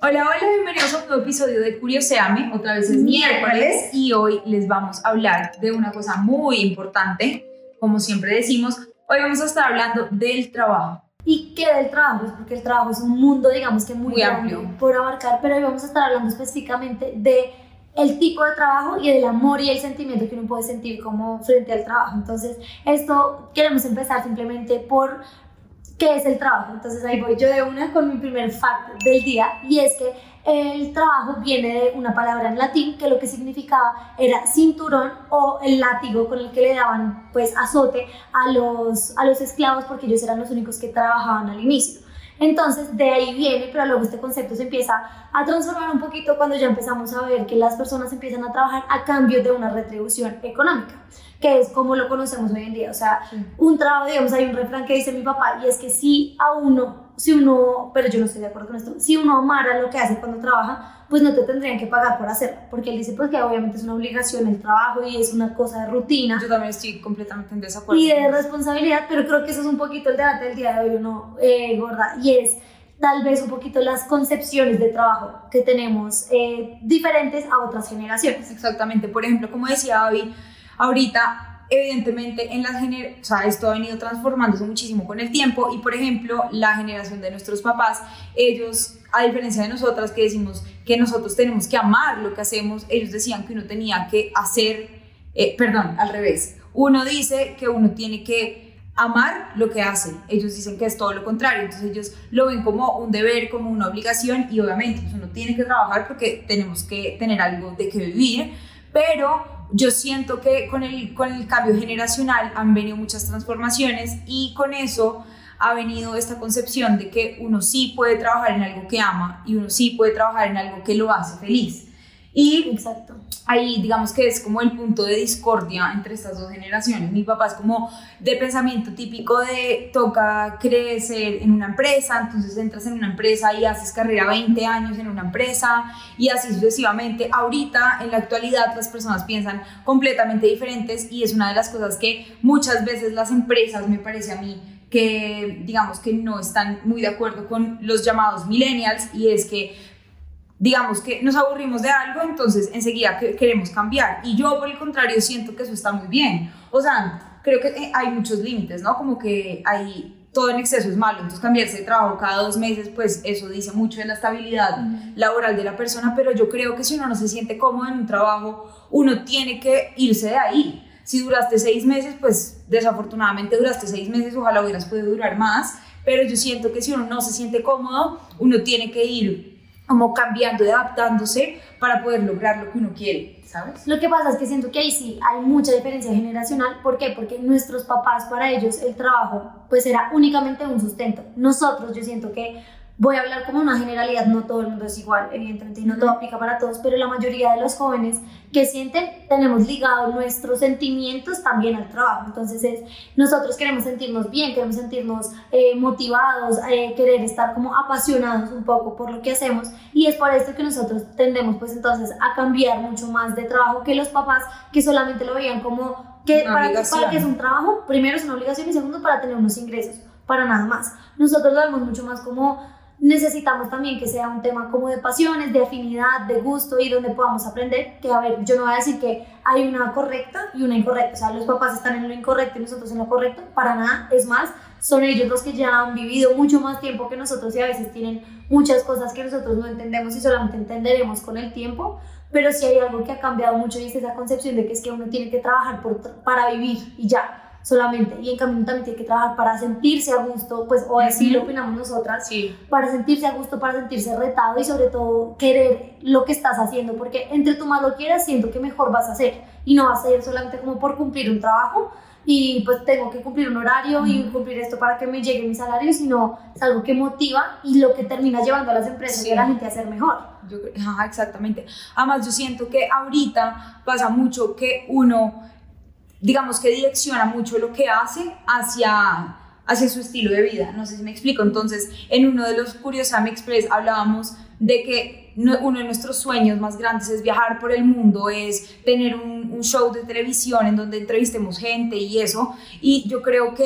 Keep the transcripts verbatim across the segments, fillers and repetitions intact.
Hola, hola, bienvenidos a un nuevo episodio de Curioséame. Otra vez es miércoles y hoy les vamos a hablar de una cosa muy importante. Como siempre decimos, hoy vamos a estar hablando del trabajo. ¿Y qué del trabajo? Pues porque el trabajo es un mundo, digamos que muy, muy grande amplio por abarcar, pero hoy vamos a estar hablando específicamente de el tipo de trabajo y del amor y el sentimiento que uno puede sentir como frente al trabajo. Entonces, esto queremos empezar simplemente por qué es el trabajo. Entonces ahí voy yo de una con mi primer fact del día, y es que el trabajo viene de una palabra en latín que lo que significaba era cinturón o el látigo con el que le daban pues azote a los, a los esclavos, porque ellos eran los únicos que trabajaban al inicio. Entonces de ahí viene, pero luego este concepto se empieza a transformar un poquito cuando ya empezamos a ver que las personas empiezan a trabajar a cambio de una retribución económica, que es como lo conocemos hoy en día. O sea, sí. un trabajo, digamos, hay un refrán que dice mi papá, y es que si a uno, si uno, pero yo no estoy de acuerdo con esto, si uno amara lo que hace cuando trabaja, pues no te tendrían que pagar por hacerlo, porque él dice pues que obviamente es una obligación el trabajo y es una cosa de rutina. Yo también estoy completamente en desacuerdo. Y de responsabilidad, pero creo que eso es un poquito el debate del día de hoy, ¿no, eh, gorda? Y es tal vez un poquito las concepciones de trabajo que tenemos eh, diferentes a otras generaciones. Exactamente, por ejemplo, como decía Abby, ahorita evidentemente en las gener- o sea, esto ha venido transformándose muchísimo con el tiempo, y por ejemplo la generación de nuestros papás, ellos, a diferencia de nosotras que decimos que nosotros tenemos que amar lo que hacemos, ellos decían que uno tenía que hacer, eh, perdón, al revés, uno dice que uno tiene que amar lo que hace, ellos dicen que es todo lo contrario. Entonces ellos lo ven como un deber, como una obligación, y obviamente pues uno tiene que trabajar porque tenemos que tener algo de que vivir, pero yo siento que con el, con el cambio generacional han venido muchas transformaciones, y con eso ha venido esta concepción de que uno sí puede trabajar en algo que ama y uno sí puede trabajar en algo que lo hace feliz. Y exacto, ahí digamos que es como el punto de discordia entre estas dos generaciones. Mi papá es como de pensamiento típico de toca crecer en una empresa, entonces entras en una empresa y haces carrera veinte años en una empresa y así sucesivamente. Ahorita en la actualidad las personas piensan completamente diferentes, y es una de las cosas que muchas veces las empresas, me parece a mí, que digamos que no están muy de acuerdo con los llamados millennials, y es que digamos que nos aburrimos de algo, entonces enseguida que queremos cambiar, y yo por el contrario siento que eso está muy bien. O sea, creo que hay muchos límites, ¿no? Como que hay, todo en exceso es malo, entonces cambiarse de trabajo cada dos meses, pues eso dice mucho de la estabilidad uh-huh. laboral de la persona, pero yo creo que si uno no se siente cómodo en un trabajo, uno tiene que irse de ahí. Si duraste seis meses, pues desafortunadamente duraste seis meses, ojalá hubieras podido durar más, pero yo siento que si uno no se siente cómodo, uno tiene que ir como cambiando y adaptándose para poder lograr lo que uno quiere, ¿sabes? Lo que pasa es que siento que ahí sí hay mucha diferencia generacional. ¿Por qué? Porque nuestros papás, para ellos el trabajo pues era únicamente un sustento. Nosotros, yo siento que voy a hablar como una generalidad, no todo el mundo es igual, evidentemente, y no todo aplica para todos, pero la mayoría de los jóvenes que sienten, tenemos ligados nuestros sentimientos también al trabajo. Entonces es, nosotros queremos sentirnos bien, queremos sentirnos eh, motivados, eh, querer estar como apasionados un poco por lo que hacemos, y es por esto que nosotros tendemos pues entonces a cambiar mucho más de trabajo que los papás, que solamente lo veían como que para, para que es un trabajo, primero es una obligación y segundo para tener unos ingresos, para nada más. Nosotros lo vemos mucho más como necesitamos también que sea un tema como de pasiones, de afinidad, de gusto, y donde podamos aprender. Que a ver, yo no voy a decir que hay una correcta y una incorrecta, o sea, los papás están en lo incorrecto y nosotros en lo correcto, para nada. Es más, son ellos los que ya han vivido mucho más tiempo que nosotros y a veces tienen muchas cosas que nosotros no entendemos y solamente entenderemos con el tiempo. Pero sí hay algo que ha cambiado mucho, y es esa concepción de que es que uno tiene que trabajar por, para vivir y ya, solamente, y en cambio también tiene que trabajar para sentirse a gusto, pues, o así lo opinamos nosotras, sí. para sentirse a gusto, para sentirse retado, y sobre todo querer lo que estás haciendo, porque entre tú más lo quieras, siento que mejor vas a hacer, y no vas a ir solamente como por cumplir un trabajo, y pues tengo que cumplir un horario uh-huh. y cumplir esto para que me llegue mi salario, sino es algo que motiva y lo que termina llevando a las empresas sí. y a la gente a ser mejor. Yo, ajá, exactamente. Además yo siento que ahorita pasa mucho que uno, digamos que direcciona mucho lo que hace hacia, hacia su estilo de vida, no sé si me explico. Entonces en uno de los Curioséame Express hablábamos de que uno de nuestros sueños más grandes es viajar por el mundo, es tener un, un show de televisión en donde entrevistemos gente y eso, y yo creo que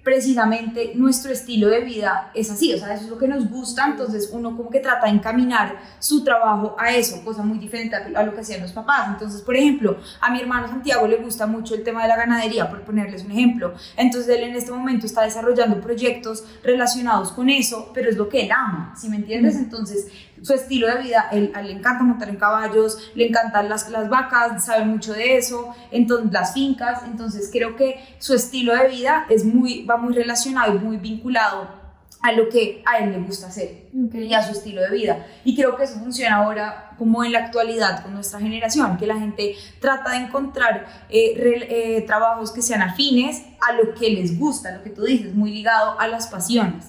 precisamente nuestro estilo de vida es así, o sea, eso es lo que nos gusta, entonces uno como que trata de encaminar su trabajo a eso, cosa muy diferente a lo que hacían los papás. Entonces, por ejemplo, a mi hermano Santiago le gusta mucho el tema de la ganadería, por ponerles un ejemplo, entonces él en este momento está desarrollando proyectos relacionados con eso, pero es lo que él ama, ¿sí me entiendes? Entonces, su estilo de vida, él, a él le encanta montar en caballos, le encantan las, las vacas, sabe mucho de eso, entonces las fincas, entonces creo que su estilo de vida es muy, va muy relacionado y muy vinculado a lo que a él le gusta hacer, okay, y a su estilo de vida. Y creo que eso funciona ahora como en la actualidad con nuestra generación, que la gente trata de encontrar eh, re, eh, trabajos que sean afines a lo que les gusta, lo que tú dices, muy ligado a las pasiones.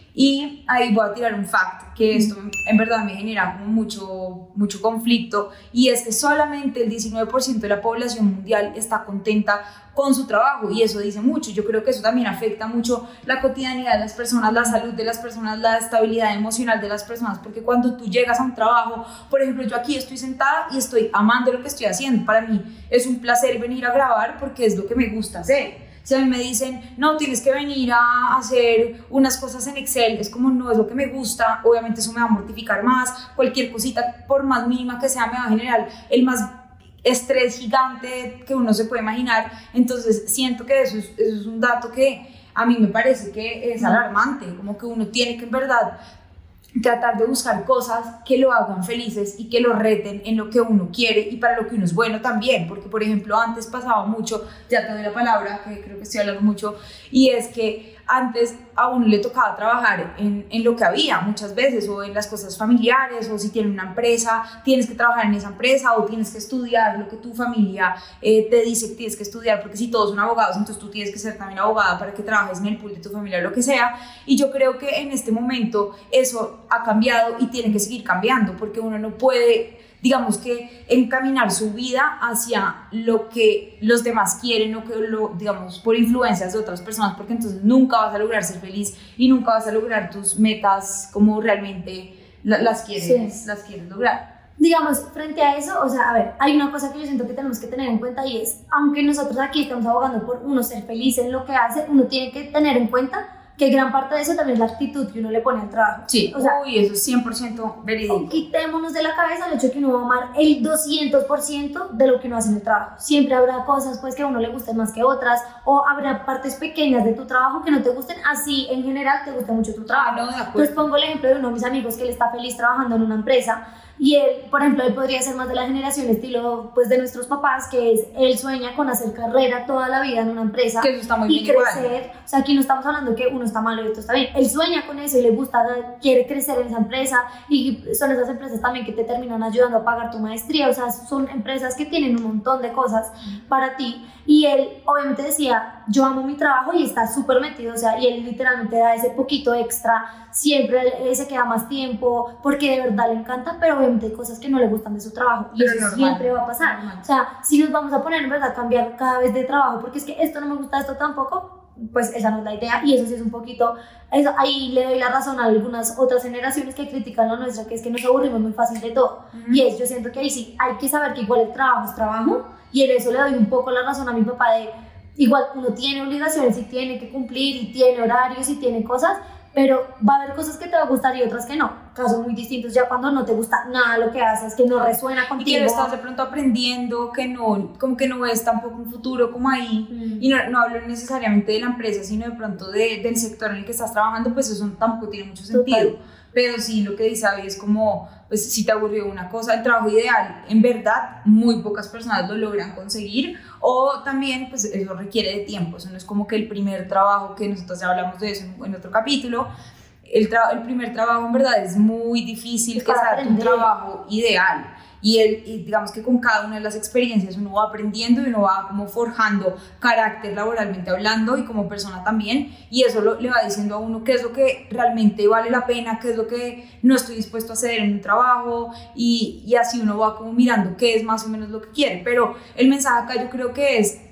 Y ahí voy a tirar un fact, que esto en verdad me genera como mucho, mucho conflicto, y es que solamente el diecinueve por ciento de la población mundial está contenta con su trabajo, y eso dice mucho. Yo creo que eso también afecta mucho la cotidianidad de las personas, la salud de las personas, la estabilidad emocional de las personas, porque cuando tú llegas a un trabajo, por ejemplo, yo aquí estoy sentada y estoy amando lo que estoy haciendo, para mí es un placer venir a grabar porque es lo que me gusta hacer. Si a mí me dicen, no, tienes que venir a hacer unas cosas en Excel, es como, no es lo que me gusta, obviamente eso me va a mortificar más, cualquier cosita, por más mínima que sea, me va a generar el más estrés gigante que uno se puede imaginar. Entonces siento que eso es, eso es un dato que a mí me parece que es alarmante, como que uno tiene que en verdad tratar de buscar cosas que lo hagan felices y que lo reten en lo que uno quiere y para lo que uno es bueno también, porque por ejemplo antes pasaba mucho, ya te doy la palabra, que creo que estoy hablando mucho, y es que antes a uno le tocaba trabajar en, en lo que había muchas veces, o en las cosas familiares, o si tienes una empresa, tienes que trabajar en esa empresa, o tienes que estudiar lo que tu familia eh, te dice que tienes que estudiar, porque si todos son abogados, entonces tú tienes que ser también abogada para que trabajes en el pool de tu familia o lo que sea. Y yo creo que en este momento eso ha cambiado y tiene que seguir cambiando, porque uno no puede, digamos que, encaminar su vida hacia lo que los demás quieren, o que lo, digamos, por influencias de otras personas, porque entonces nunca vas a lograr ser feliz y nunca vas a lograr tus metas como realmente las quieres, sí. las quieres lograr. Digamos, frente a eso, o sea, a ver, hay una cosa que yo siento que tenemos que tener en cuenta, y es, aunque nosotros aquí estamos abogando por uno ser feliz en lo que hace, uno tiene que tener en cuenta que gran parte de eso también es la actitud que uno le pone al trabajo. Sí, o sea, uy, eso es cien por ciento verídico. Quitémonos de la cabeza el hecho de que uno va a amar el doscientos por ciento de lo que uno hace en el trabajo. Siempre habrá cosas pues que a uno le gusten más que otras, o habrá partes pequeñas de tu trabajo que no te gusten, así en general te gusta mucho tu trabajo. Ah, no, de acuerdo. Entonces pongo el ejemplo de uno de mis amigos que él está feliz trabajando en una empresa, y él, por ejemplo, él podría ser más de la generación estilo pues de nuestros papás, que es, él sueña con hacer carrera toda la vida en una empresa, que eso está muy y bien crecer, igual. O sea, aquí no estamos hablando que uno está malo y otro está bien, él sueña con eso y le gusta, quiere crecer en esa empresa, y son esas empresas también que te terminan ayudando a pagar tu maestría, o sea, son empresas que tienen un montón de cosas para ti, y él obviamente decía, yo amo mi trabajo, y está súper metido, o sea, y él literalmente da ese poquito extra, siempre se queda más tiempo, porque de verdad le encanta, pero obviamente hay cosas que no le gustan de su trabajo, y pero eso normal, siempre va a pasar, normal. O sea, si nos vamos a poner en verdad a cambiar cada vez de trabajo, porque es que esto no me gusta, esto tampoco, pues esa no es la idea, y eso sí es un poquito, eso, ahí le doy la razón a algunas otras generaciones que critican lo nuestra, que es que nos aburrimos muy fácil de todo, uh-huh. Y es, yo siento que ahí sí hay que saber que igual el trabajo es trabajo, y en eso le doy un poco la razón a mi papá de, igual uno tiene obligaciones y tiene que cumplir, y tiene horarios y tiene cosas, pero va a haber cosas que te va a gustar y otras que no, casos muy distintos ya cuando no te gusta nada lo que haces, que no resuena contigo. Y que no estás de pronto aprendiendo, que no, como que no ves tampoco un futuro como ahí, mm. y no, no hablo necesariamente de la empresa, sino de pronto de, del sector en el que estás trabajando, pues eso tampoco tiene mucho sentido. Total. Pero sí, lo que dice Abby es como, pues si te aburrió una cosa, el trabajo ideal, en verdad, muy pocas personas lo logran conseguir, o también, pues eso requiere de tiempo, eso no es como que el primer trabajo, que nosotros ya hablamos de eso en, en otro capítulo, el, tra- el primer trabajo en verdad es muy difícil es que sea un trabajo ideal. Y, el, y digamos que con cada una de las experiencias uno va aprendiendo y uno va como forjando carácter laboralmente hablando y como persona también, y eso lo, le va diciendo a uno qué es lo que realmente vale la pena, qué es lo que no estoy dispuesto a hacer en un trabajo, y, y así uno va como mirando qué es más o menos lo que quiere. Pero el mensaje acá yo creo que es,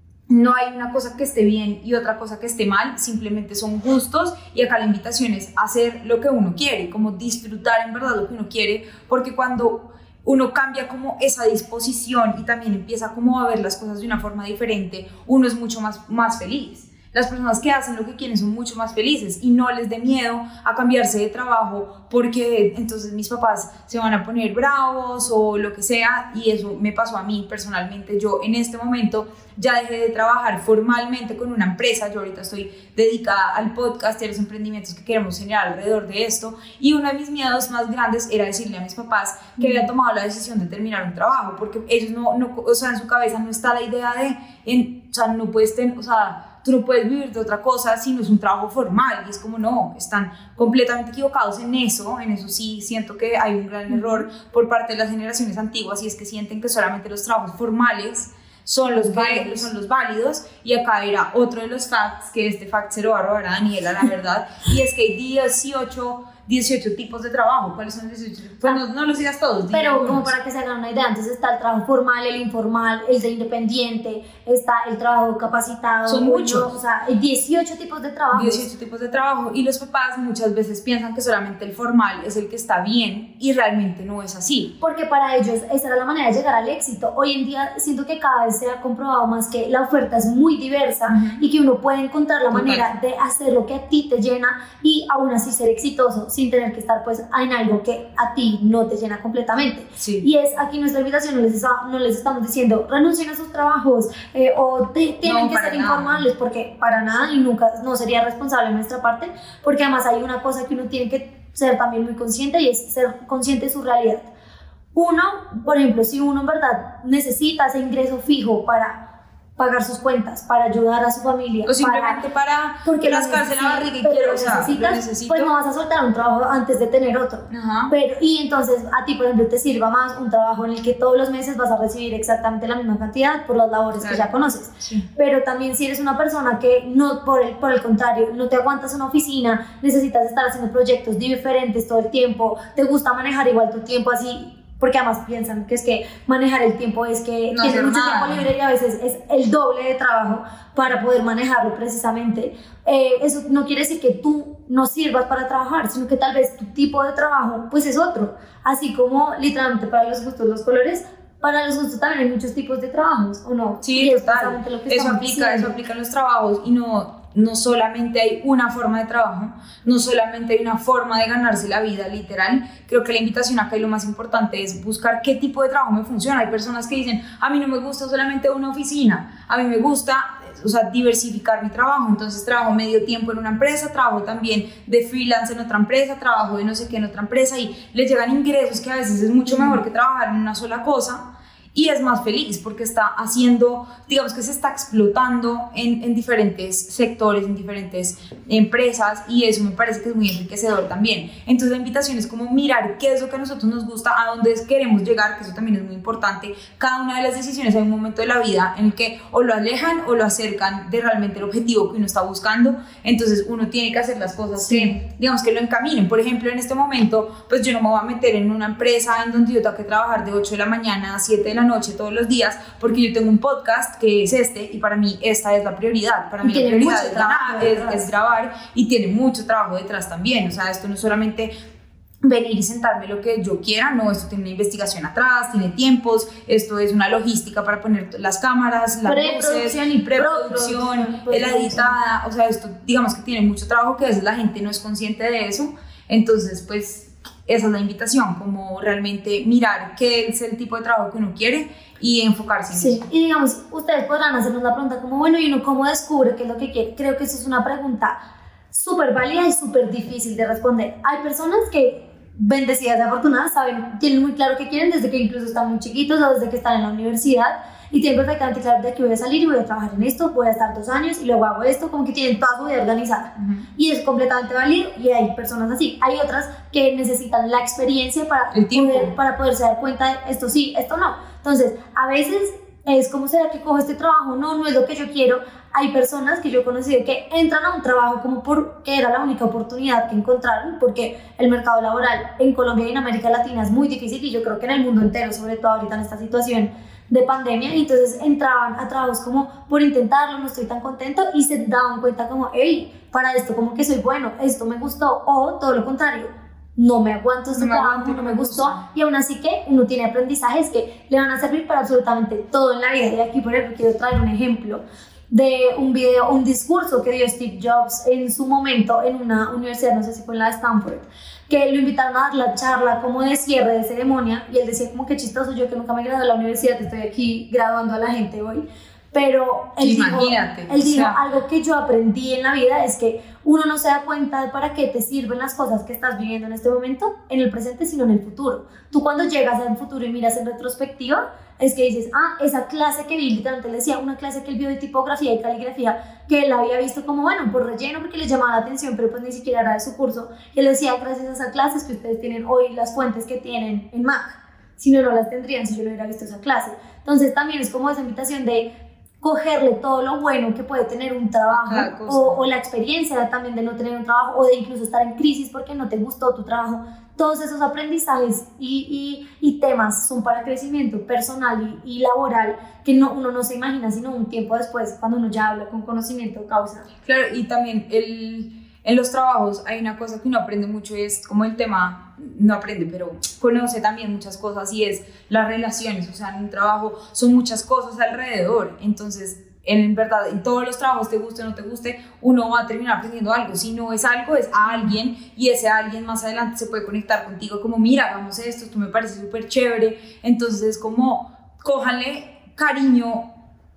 no hay una cosa que esté bien y otra cosa que esté mal, simplemente son gustos, y acá la invitación es hacer lo que uno quiere, como disfrutar en verdad lo que uno quiere, porque cuando uno cambia como esa disposición y también empieza como a ver las cosas de una forma diferente, uno es mucho más, más feliz. las personas que hacen lo que quieren son mucho más felices y no les dé miedo a cambiarse de trabajo porque entonces mis papás se van a poner bravos o lo que sea, y eso me pasó a mí personalmente. Yo en este momento ya dejé de trabajar formalmente con una empresa, yo ahorita estoy dedicada al podcast y a los emprendimientos que queremos generar alrededor de esto, y uno de mis miedos más grandes era decirle a mis papás que había tomado la decisión de terminar un trabajo, porque ellos no, no o sea, en su cabeza no está la idea de, en, o sea, no puedes tener, o sea, tú no puedes vivir de otra cosa si no es un trabajo formal, y es como no, están completamente equivocados en eso. En eso sí siento que hay un gran error por parte de las generaciones antiguas, y es que sienten que solamente los trabajos formales son los, válidos. son los válidos, y acá era otro de los facts, que este fact se lo va a robar a Daniela, la verdad, y es que hay dieciocho tipos de trabajo. ¿Cuáles son los dieciocho? Pues no, no los digas todos. Pero algunos. como para que se hagan una idea, entonces está el trabajo formal, el informal, el de independiente, está el trabajo capacitado. Son muchos. O sea, hay dieciocho tipos de trabajo. dieciocho tipos de trabajo, y los papás muchas veces piensan que solamente el formal es el que está bien, y realmente no es así. Porque para ellos esa era la manera de llegar al éxito. Hoy en día siento que cada vez se ha comprobado más que la oferta es muy diversa, uh-huh, y que uno puede encontrar la Total. manera de hacer lo que a ti te llena y aún así ser exitoso sin tener que estar pues en algo que a ti no te llena completamente. Sí. Y es aquí nuestra invitación, no les, está, no les estamos diciendo renuncien a sus trabajos eh, o te, tienen no, que ser nada. informales, porque para nada, y nunca no sería responsable de nuestra parte, porque además hay una cosa que uno tiene que ser también muy consciente, y es ser consciente de su realidad. Uno, por ejemplo, si uno en verdad necesita ese ingreso fijo para pagar sus cuentas, para ayudar a su familia, o simplemente para, para rascarse la barriga y quiero, o sea, lo necesito, pues no vas a soltar un trabajo antes de tener otro. Ajá. Pero, y entonces a ti, por ejemplo, te sirva más un trabajo en el que todos los meses vas a recibir exactamente la misma cantidad por las labores, claro, que ya conoces. Sí. Pero también si eres una persona que no, por el, por el contrario, no te aguantas una oficina, necesitas estar haciendo proyectos diferentes todo el tiempo, te gusta manejar igual tu tiempo así, porque además piensan que es que manejar el tiempo es que no tienes mucho nada. tiempo libre, y a veces es el doble de trabajo para poder manejarlo precisamente. Eh, eso no quiere decir que tú no sirvas para trabajar, sino que tal vez tu tipo de trabajo pues es otro. Así como literalmente para los gustos los colores, para los gustos también hay muchos tipos de trabajos, ¿o no? Sí, total. Lo que eso aplica, eso aplica en los trabajos, y no... no solamente hay una forma de trabajo, no solamente hay una forma de ganarse la vida, literal. Creo que la invitación acá y lo más importante es buscar qué tipo de trabajo me funciona. Hay personas que dicen, a mí no me gusta solamente una oficina, a mí me gusta, o sea, diversificar mi trabajo, entonces trabajo medio tiempo en una empresa, trabajo también de freelance en otra empresa, trabajo de no sé qué en otra empresa, y les llegan ingresos que a veces es mucho mejor que trabajar en una sola cosa. Y es más feliz porque está haciendo, digamos que se está explotando en, en diferentes sectores, en diferentes empresas, y eso me parece que es muy enriquecedor también. Entonces la invitación es como mirar qué es lo que a nosotros nos gusta, a dónde queremos llegar, que eso también es muy importante. Cada una de las decisiones hay un momento de la vida en el que o lo alejan o lo acercan de realmente el objetivo que uno está buscando. Entonces uno tiene que hacer las cosas que, digamos, que lo encaminen. Por ejemplo, en este momento, pues yo no me voy a meter en una empresa en donde yo tengo que trabajar de ocho de la mañana a siete de la noche todos los días, porque yo tengo un podcast que es este, y para mí esta es la prioridad. Para mí la prioridad es, trabajo, es, es grabar, y tiene mucho trabajo detrás también. O sea, esto no es solamente venir y sentarme lo que yo quiera, no, esto tiene una investigación atrás, tiene tiempos, esto es una logística para poner las cámaras, las luces, y preproducción, la editada, o sea, esto digamos que tiene mucho trabajo que a veces la gente no es consciente de eso. Entonces pues esa es la invitación, como realmente mirar qué es el tipo de trabajo que uno quiere y enfocarse en sí. eso. Y digamos, ustedes podrán hacernos la pregunta como, bueno, ¿y uno cómo descubre qué es lo que quiere? Creo que eso es una pregunta súper válida y súper difícil de responder. Hay personas que, bendecidas y afortunadas, saben, tienen muy claro qué quieren desde que incluso están muy chiquitos o desde que están en la universidad, y tienen perfectamente claro de que voy a salir y voy a trabajar en esto, voy a estar dos años y luego hago esto, como que tienen toda su vida organizada. Uh-huh. Y es completamente válido, y hay personas así. Hay otras que necesitan la experiencia para, poder, para poderse dar cuenta de esto sí, esto no. Entonces, a veces es como, ¿será que cojo este trabajo? No, no es lo que yo quiero. Hay personas que yo he conocido que entran a un trabajo como porque era la única oportunidad que encontraron, porque el mercado laboral en Colombia y en América Latina es muy difícil, y yo creo que en el mundo entero, sobre todo ahorita en esta situación de pandemia, y entonces entraban a trabajos como por intentarlo, no estoy tan contento, y se daban cuenta como, hey, para esto como que soy bueno, esto me gustó, o todo lo contrario, no me aguanto este no trabajo, no me gustó, gusta. Y aún así que uno tiene aprendizajes que le van a servir para absolutamente todo en la vida. Y aquí, por ejemplo, quiero traer un ejemplo de un video, un discurso que dio Steve Jobs en su momento en una universidad, no sé si fue en la de Stanford, que lo invitaron a dar la charla como de cierre de ceremonia y él decía como que chistoso, yo que nunca me gradué de la universidad, estoy aquí graduando a la gente hoy, pero él Imagínate, dijo, él dijo o sea, algo que yo aprendí en la vida es que uno no se da cuenta de para qué te sirven las cosas que estás viviendo en este momento, en el presente, sino en el futuro. Tú cuando llegas al futuro y miras en retrospectiva, es que dices, ah, esa clase que vi, literalmente le decía, una clase que él vio de tipografía y caligrafía, que él había visto como, bueno, por relleno, porque le llamaba la atención, pero pues ni siquiera era de su curso, y él decía, gracias a esas clases que ustedes tienen hoy, las fuentes que tienen en Mac, si no, no las tendrían si yo no hubiera visto esa clase. Entonces también es como esa invitación de cogerle todo lo bueno que puede tener un trabajo o, o la experiencia también de no tener un trabajo o de incluso estar en crisis porque no te gustó tu trabajo. Todos esos aprendizajes y, y, y temas son para crecimiento personal y, y laboral que no, uno no se imagina sino un tiempo después cuando uno ya habla con conocimiento de causa. Claro, y también el, en los trabajos hay una cosa que uno aprende mucho y es como el tema, no aprende, pero conoce también muchas cosas y es las relaciones, o sea, en un trabajo son muchas cosas alrededor, entonces en verdad, en todos los trabajos, te guste o no te guste, uno va a terminar aprendiendo algo. Si no es algo, es a alguien, y ese alguien más adelante se puede conectar contigo como, mira, hagamos esto, esto me parece súper chévere. Entonces es como, cójanle cariño,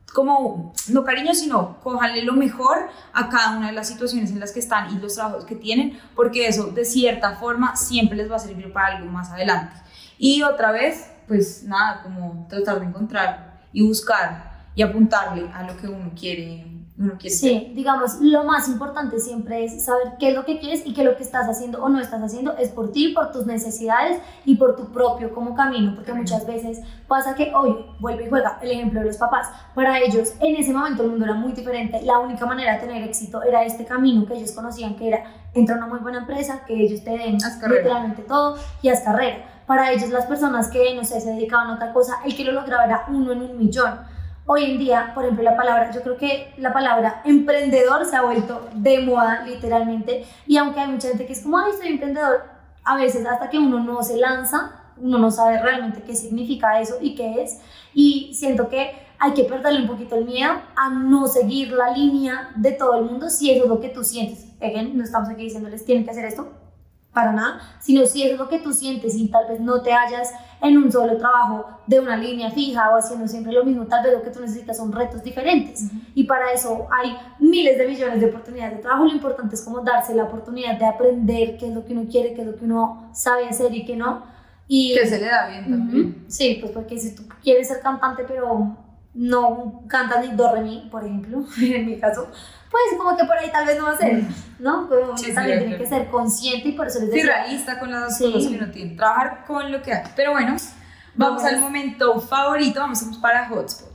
como, no cariño, sino cójanle lo mejor a cada una de las situaciones en las que están y los trabajos que tienen, porque eso de cierta forma siempre les va a servir para algo más adelante. Y otra vez, pues nada, como tratar de encontrar y buscar y apuntarle a lo que uno quiere, uno quiere sí, ser. Digamos, lo más importante siempre es saber qué es lo que quieres y que lo que estás haciendo o no estás haciendo es por ti, por tus necesidades y por tu propio como camino, porque muchas veces pasa que hoy vuelve y juega el ejemplo de los papás. Para ellos, en ese momento el mundo era muy diferente, la única manera de tener éxito era este camino que ellos conocían, que era entrar a una muy buena empresa, que ellos te den literalmente todo y haz carrera. Para ellos, las personas que, no sé, se dedicaban a otra cosa, el que lo lograba era uno en un millón. Hoy en día, por ejemplo, la palabra, yo creo que la palabra emprendedor se ha vuelto de moda, literalmente, y aunque hay mucha gente que es como, ay, soy emprendedor, a veces hasta que uno no se lanza, uno no sabe realmente qué significa eso y qué es, y siento que hay que perderle un poquito el miedo a no seguir la línea de todo el mundo si eso es lo que tú sientes. Again, no estamos aquí diciéndoles, tienen que hacer esto, para nada, sino si es lo que tú sientes y tal vez no te hallas en un solo trabajo de una línea fija o haciendo siempre lo mismo, tal vez lo que tú necesitas son retos diferentes. Uh-huh. Y para eso hay miles de millones de oportunidades de trabajo. Lo importante es como darse la oportunidad de aprender qué es lo que uno quiere, qué es lo que uno sabe hacer y qué no. Y que se le da bien también. Uh-huh. Sí, pues porque si tú quieres ser cantante pero no cantas ni do re mi, por ejemplo, en mi caso, pues como que por ahí tal vez no va a ser, ¿no? Pero sí, también sí, tiene que ser consciente y por eso les decía. Sí, realista con las sí. cosas que uno tiene, trabajar con lo que hay. Pero bueno, vamos, vamos al momento favorito, vamos para Hotspot.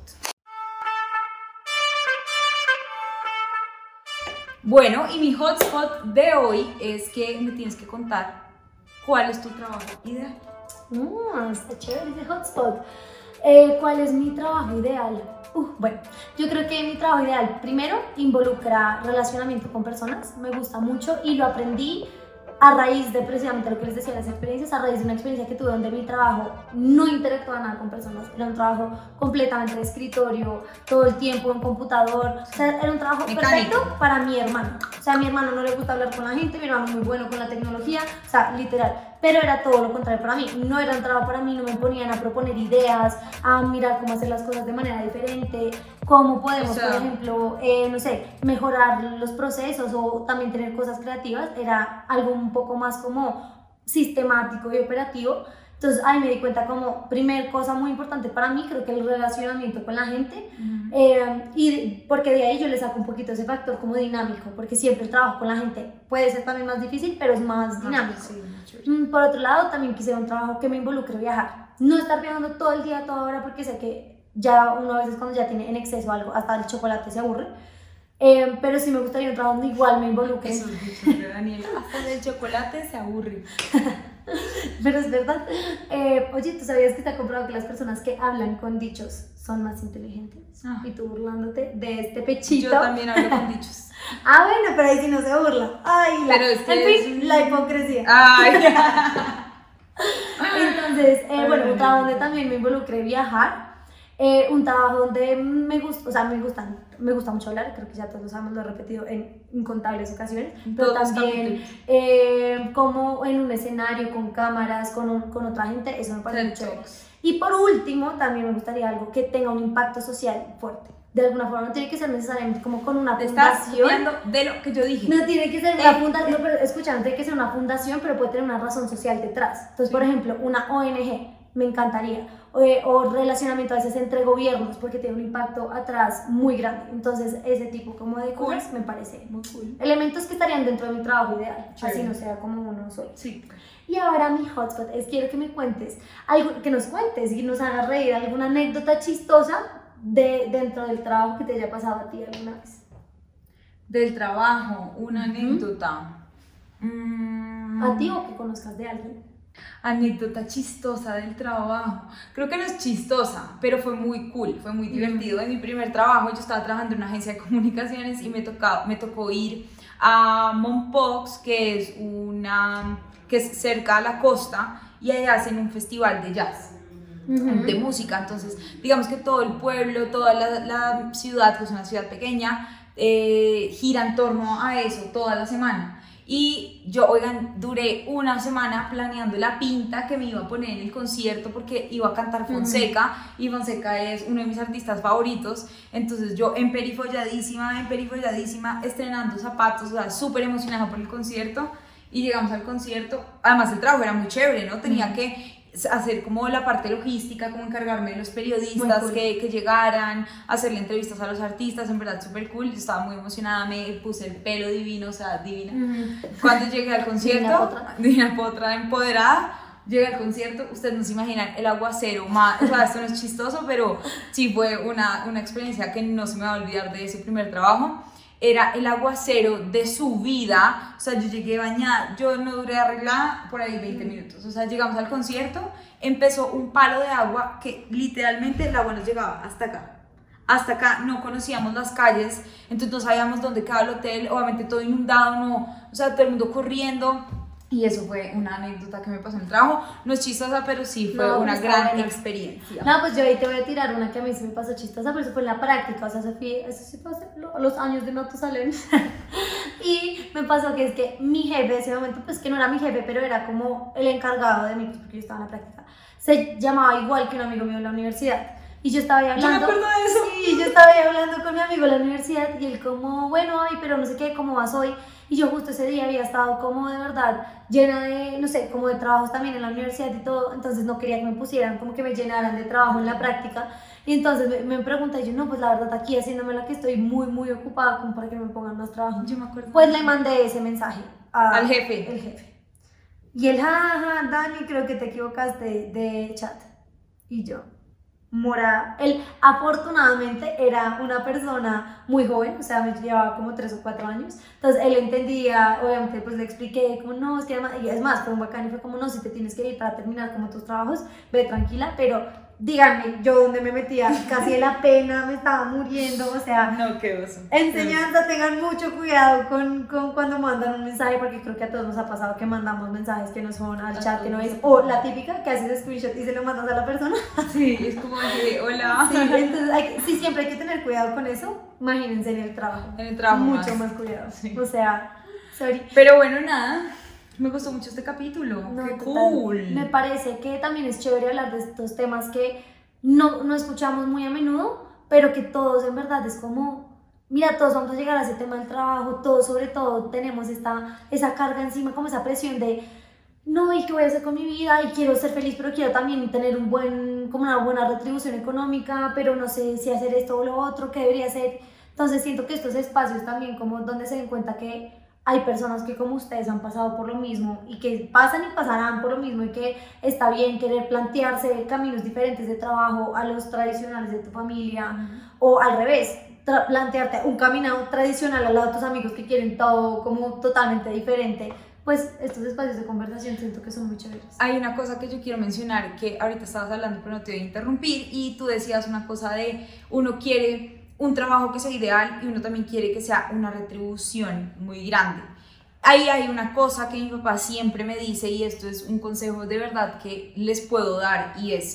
Bueno, y mi Hotspot de hoy es que me tienes que contar cuál es tu trabajo ideal. Mm, está chévere ese Hotspot. Eh, ¿Cuál es mi trabajo ideal? Uh, bueno, yo creo que mi trabajo ideal primero involucra relacionamiento con personas, me gusta mucho y lo aprendí a raíz de precisamente lo que les decía, las experiencias, a raíz de una experiencia que tuve donde mi trabajo no interactuaba nada con personas, era un trabajo completamente de escritorio, todo el tiempo en computador, o sea, era un trabajo mecánico. Perfecto para mi hermano, o sea, a mi hermano no le gusta hablar con la gente, mi hermano es muy bueno con la tecnología, o sea, literal. Pero era todo lo contrario para mí, no era un trabajo para mí, no me ponían a proponer ideas, a mirar cómo hacer las cosas de manera diferente, cómo podemos, o sea, por ejemplo, eh, no sé, mejorar los procesos o también tener cosas creativas, era algo un poco más como sistemático y operativo. Entonces ahí me di cuenta como, primer cosa muy importante para mí, creo que el relacionamiento con la gente, uh-huh. eh, y porque de ahí yo le saco un poquito ese factor como dinámico, porque siempre el trabajo con la gente puede ser también más difícil, pero es más dinámico. Ah, sí, por otro lado, también quise un trabajo que me involucre viajar, no estar viajando todo el día, toda hora, porque sé que ya uno a veces cuando ya tiene en exceso algo, hasta el chocolate se aburre. Eh, pero sí me gustaría un trabajo donde igual me involucre. Eso es dicho, Daniela, hasta el chocolate se aburre. Pero es verdad. Eh, oye, ¿tú sabías que está comprobado que las personas que hablan con dichos son más inteligentes? Ah. Y tú burlándote de este pechito. Yo también hablo con dichos. Ah, bueno, pero ahí sí no se burla. Ay, la, pero es que en fin, es... la hipocresía. Ay. Entonces, eh, bueno, un trabajo donde también me involucré viajar. Eh, un trabajo donde me gusta, o sea, me gustan, me gusta mucho hablar, creo que ya todos lo sabemos, lo he repetido en incontables ocasiones, pero Todos también eh, como en un escenario con cámaras, con, un, con otra gente, eso me parece muy chévere. Y por último, también me gustaría algo que tenga un impacto social fuerte. De alguna forma, no tiene que ser necesariamente como con una Te fundación. estás de lo que yo dije. No tiene que ser una fundación, no, pero escucha, no tiene que ser una fundación, pero puede tener una razón social detrás. Entonces, sí. Por ejemplo, una O N G, me encantaría. O, o relacionamiento a veces entre gobiernos, porque tiene un impacto atrás muy grande. Entonces, ese tipo como de cosas cool. Me parece muy cool. Elementos que estarían dentro de mi trabajo ideal, sí. Así no sea como uno solo. Sí. Y ahora mi hotspot es, quiero que me cuentes, algo, que nos cuentes y nos hagas reír, alguna anécdota chistosa de, dentro del trabajo que te haya pasado a ti alguna vez. Del trabajo, una anécdota. Mm. ¿A ti o que conozcas de alguien? Anécdota chistosa del trabajo. Creo que no es chistosa, pero fue muy cool, fue muy divertido. En mi primer trabajo yo estaba trabajando en una agencia de comunicaciones y me, tocaba, me tocó ir a Mompox, que es una... que es cerca a la costa, y ahí hacen un festival de jazz, uh-huh. de música. Entonces, digamos que todo el pueblo, toda la, la ciudad, que es una ciudad pequeña, eh, gira en torno a eso toda la semana. Y yo, oigan, duré una semana planeando la pinta que me iba a poner en el concierto, porque iba a cantar Fonseca, uh-huh. y Fonseca es uno de mis artistas favoritos. Entonces yo emperifolladísima, emperifolladísima, estrenando zapatos, o sea, súper emocionada por el concierto. Y llegamos al concierto, además el trabajo era muy chévere, ¿no? Tenía mm. que hacer como la parte logística, como encargarme de los periodistas cool. que, que llegaran, hacerle entrevistas a los artistas, en verdad súper cool. Yo estaba muy emocionada, me puse el pelo divino, o sea, divina. Mm. Cuando llegué al concierto, Divina Potra, Divina Potra empoderada, llegué al concierto, ustedes no se imaginan el aguacero, más, o sea, esto no es chistoso, pero sí fue una, una experiencia que no se me va a olvidar de ese primer trabajo. Era el aguacero de su vida, o sea, yo llegué bañada, yo no duré arreglada por ahí veinte minutos, o sea, llegamos al concierto, empezó un palo de agua que literalmente el agua nos llegaba hasta acá, hasta acá, no conocíamos las calles, entonces no sabíamos dónde quedaba el hotel, obviamente todo inundado, no, o sea, todo el mundo corriendo. Y eso fue una anécdota que me pasó en el trabajo. No es chistosa, pero sí fue no, una gran buena. experiencia. No, pues yo ahí te voy a tirar una que a mí sí me pasó chistosa, pero eso fue en la práctica. O sea, Sofía, eso sí fue hace los años de Matusalén. Y me pasó que es que mi jefe, ese momento, pues que no era mi jefe, pero era como el encargado de mí, pues, porque yo estaba en la práctica. Se llamaba igual que un amigo mío en la universidad. Y yo estaba ahí hablando. Yo me acuerdo de eso. Sí, yo estaba ahí hablando con mi amigo en la universidad. Y él, como, bueno, ay, pero no sé qué, ¿cómo vas hoy? Y yo justo ese día había estado como de verdad llena de, no sé, como de trabajos también en la universidad y todo, entonces no quería que me pusieran, como que me llenaran de trabajo en la práctica. Y entonces me, me pregunta y yo, no, pues la verdad aquí haciéndome la que estoy muy, muy ocupada como para que me pongan más trabajo. Yo me acuerdo. Pues le mandé ese mensaje a, al jefe. El jefe. Y él, jaja, Dani, creo que te equivocaste de chat. Y yo, morada. Él afortunadamente era una persona muy joven, o sea, me llevaba como tres o cuatro años, entonces él entendía, obviamente pues le expliqué como no, es que además, y es más, fue un bacán y fue como no, si te tienes que ir para terminar como tus trabajos, ve tranquila, pero díganme, yo donde me metía casi de la pena, me estaba muriendo, o sea, no, qué oso. Enseñanza, tengan mucho cuidado con, con cuando mandan un mensaje, porque creo que a todos nos ha pasado que mandamos mensajes que no son al chat, que no es, o la típica que haces screenshot y se lo mandas a la persona. Sí, es como de, hola. Sí, entonces hay, sí, siempre hay que tener cuidado con eso, imagínense en el trabajo. En el trabajo mucho más, más cuidado, sí. O sea, sorry. Pero bueno, nada. Me gustó mucho este capítulo, no, qué total. Cool. Me parece que también es chévere hablar de estos temas que no, no escuchamos muy a menudo, pero que todos en verdad es como, mira, todos vamos a llegar a ese tema del trabajo, todos sobre todo tenemos esta, esa carga encima, como esa presión de, no, ¿y qué voy a hacer con mi vida? Y quiero ser feliz, pero quiero también tener un buen, como una buena retribución económica, pero no sé si hacer esto o lo otro, qué debería hacer. Entonces siento que estos espacios también como donde se den cuenta que hay personas que como ustedes han pasado por lo mismo y que pasan y pasarán por lo mismo y que está bien querer plantearse caminos diferentes de trabajo a los tradicionales de tu familia, uh-huh. o al revés, tra- plantearte un camino tradicional al lado de tus amigos que quieren todo como totalmente diferente. Pues estos espacios de conversación siento que son muy chéveres. Hay una cosa que yo quiero mencionar, que ahorita estabas hablando pero no te voy a interrumpir, y tú decías una cosa de uno quiere un trabajo que sea ideal y uno también quiere que sea una retribución muy grande. Ahí hay una cosa que mi papá siempre me dice, y esto es un consejo de verdad que les puedo dar, y es,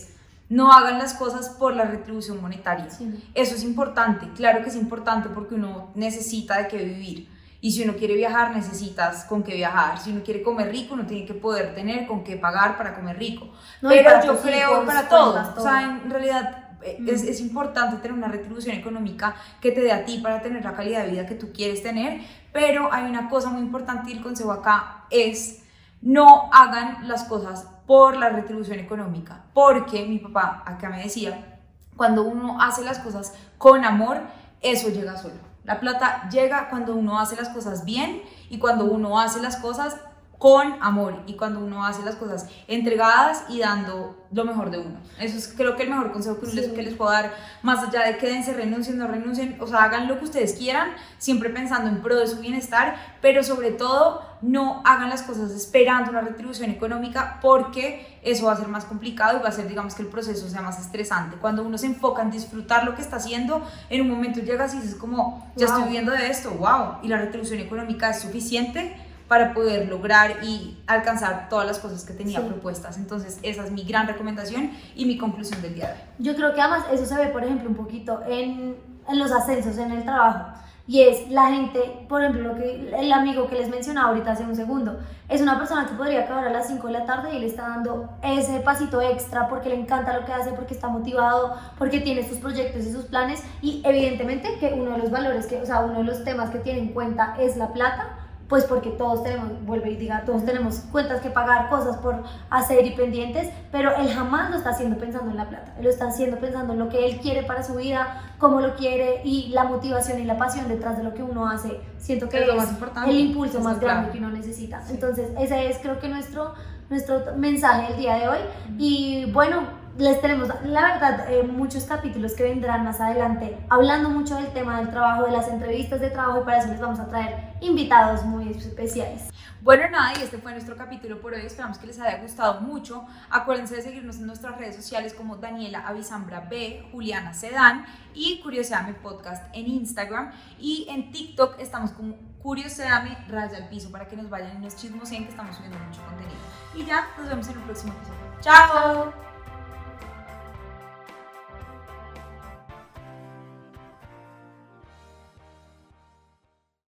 No hagan las cosas por la retribución monetaria. Sí. Eso es importante, claro que es importante porque uno necesita de qué vivir. Y si uno quiere viajar, necesitas con qué viajar. Si uno quiere comer rico, uno tiene que poder tener con qué pagar para comer rico. No, Pero para yo tus creo hijos, para todo. cuentas, todo. O sea, en realidad Mm. es, es importante tener una retribución económica que te dé a ti para tener la calidad de vida que tú quieres tener. Pero hay una cosa muy importante y el consejo acá es no hagan las cosas por la retribución económica. Porque mi papá acá me decía, cuando uno hace las cosas con amor, eso llega solo. La plata llega cuando uno hace las cosas bien y cuando uno hace las cosas con amor y cuando uno hace las cosas entregadas y dando lo mejor de uno. Eso es creo que el mejor consejo que, Sí. les, que les puedo dar, más allá de quédense, renuncien, no renuncien, o sea, hagan lo que ustedes quieran, siempre pensando en pro de su bienestar, pero sobre todo no hagan las cosas esperando una retribución económica porque eso va a ser más complicado y va a ser, digamos, que el proceso sea más estresante. Cuando uno se enfoca en disfrutar lo que está haciendo, en un momento llegas y dices como, ya Wow. estoy viviendo de esto, wow, y la retribución económica es suficiente para poder lograr y alcanzar todas las cosas que tenía Sí. propuestas. Entonces esa es mi gran recomendación y mi conclusión del día de hoy. Yo creo que además eso se ve, por ejemplo, un poquito en, en los ascensos, en el trabajo. Y es la gente, por ejemplo, lo que el amigo que les mencionaba ahorita hace un segundo, es una persona que podría acabar a las cinco de la tarde y le está dando ese pasito extra porque le encanta lo que hace, porque está motivado, porque tiene sus proyectos y sus planes. Y evidentemente que uno de los valores, que, o sea, uno de los temas que tiene en cuenta es la plata. Pues porque todos tenemos, vuelve y diga, todos tenemos cuentas que pagar, cosas por hacer y pendientes, pero él jamás lo está haciendo pensando en la plata, él lo está haciendo pensando en lo que él quiere para su vida, cómo lo quiere y la motivación y la pasión detrás de lo que uno hace. Siento que Es es, lo más importante. el impulso Es más lo grande clave. que uno necesita. Sí. Entonces ese es creo que nuestro, nuestro mensaje del día de hoy. Y bueno, les tenemos, la verdad, eh, muchos capítulos que vendrán más adelante hablando mucho del tema del trabajo, de las entrevistas de trabajo, y para eso les vamos a traer invitados muy especiales. Bueno, nada, y este fue nuestro capítulo por hoy. Esperamos que les haya gustado mucho. Acuérdense de seguirnos en nuestras redes sociales como Daniela Avisambra B, Juliana Sedán y Curioseame Podcast en Instagram. Y en TikTok estamos como Curioseame Raya al Piso para que nos vayan y nos chismoseen, que estamos subiendo mucho contenido. Y ya, nos vemos en el próximo episodio. ¡Chao!